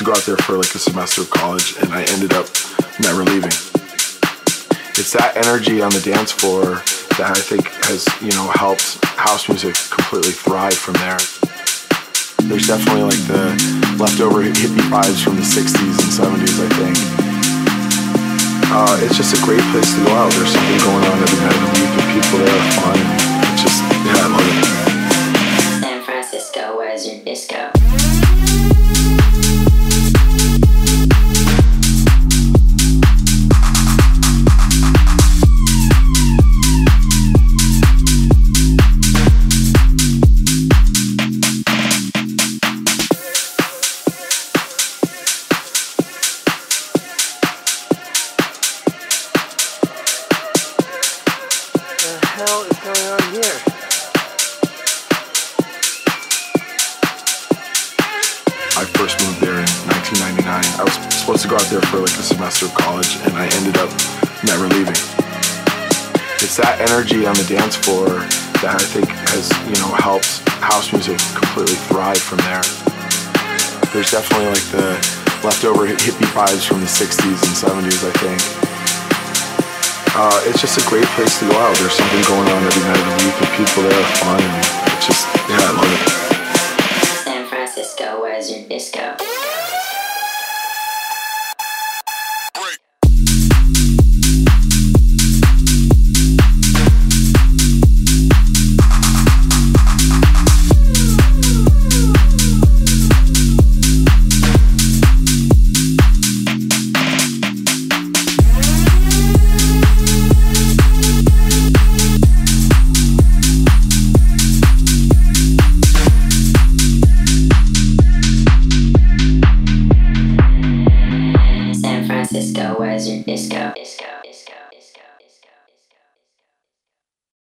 go out there for like a semester of college, and I ended up never leaving. It's that energy on the dance floor that I think has, helped house music completely thrive from there. There's definitely like the leftover hippie vibes from the 60s and 70s, I think. It's just a great place to go out. There's something going on every night of the week, and people there are fun. It's just, I love it. San Francisco, where's your disco? What the hell is going on here? I first moved there in 1999. I was supposed to go out there for like a semester of college, and I ended up never leaving. It's that energy on the dance floor that I think has, helped house music completely thrive from there. There's definitely like the leftover hippie vibes from the 60s and 70s, I think. It's just a great place to go out. There's something going on every night of the week, and people there are fun, and it's just, I love it. San Francisco, where's your disco? San Francisco, where's your disco?